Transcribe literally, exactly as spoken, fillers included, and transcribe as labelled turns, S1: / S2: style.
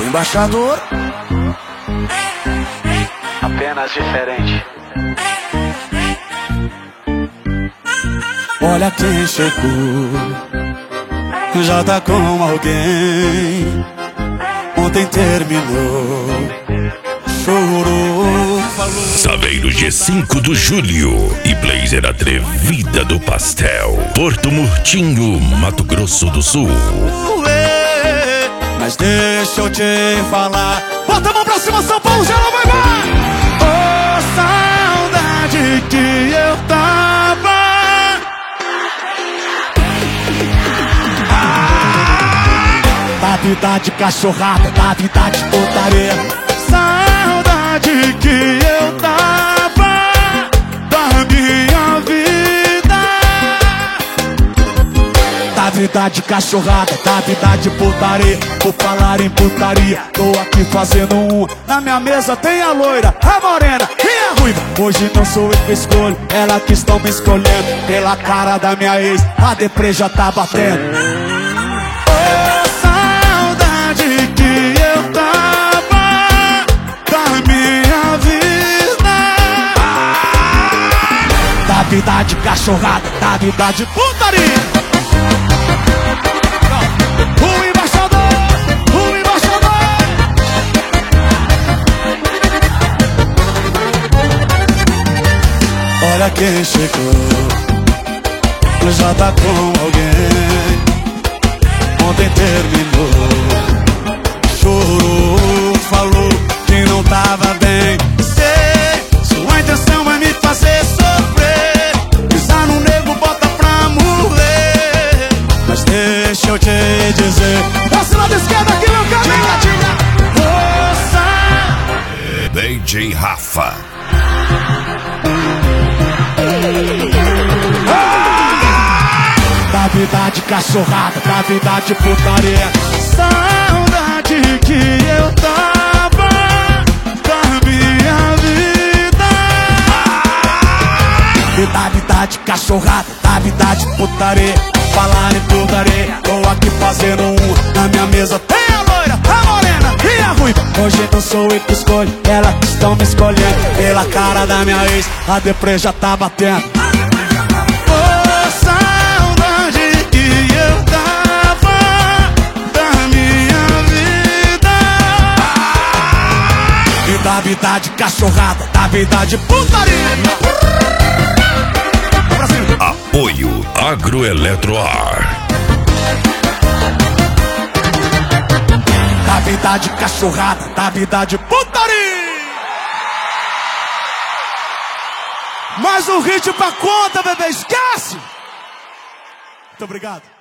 S1: embaixador.
S2: Apenas diferente.
S1: Olha quem chegou, já tá com alguém. Ontem terminou, chorou, falou.
S3: Saveiro G cinco do Júlio e Blazer Atrevida do Pastel, Porto Murtinho, Mato Grosso do Sul.
S1: Mas deixa eu te falar, bota a mão pra cima, São Paulo, geral vai vai. Oh, saudade que eu tava. Ah, da vida de cachorrada, da vida de putaria. Saudade que eu tava da minha vida. Da vida de cachorrada, da vida de putaria. Por falar em putaria, tô aqui fazendo um. Na minha mesa tem a loira, a morena e a ruiva. Hoje não sou eu que escolho, ela que estão me escolhendo. Pela cara da minha ex, a deprê já tá batendo. Oh, saudade que eu tava da minha vida. Da vida de cachorrada, da vida de putaria. O embaixador, o embaixador. Olha quem chegou, já tá com alguém. Ontem terminou, chorou, falou que não tava bem. Sei, sua intenção é me fazer sofrer. Pisar no nego, bota pra morrer. Mas deixa eu te dizer, desse lado esquerdo aqui, meu caminho. Moça,
S3: D J Rafa.
S1: da vida de cachorrada, da vida de putaria. Saudade que eu tava da minha vida. E da vida de cachorrada, da vida de putaria. Falar em putaria, tô aqui fazendo um. Na minha mesa tem a loira, a morena e a ruiva. Hoje não sou eu que escolho, ela que estão me escolhendo. Pela cara da minha ex, a deprê já tá batendo. Oh, saudade que eu tava da minha vida. E da vida de cachorrada, da vida de putaria.
S3: Apoio Agroeletroar.
S1: Da vida de cachorrada, da vida de putaria. Mais um hit pra conta, bebê, esquece! Muito obrigado.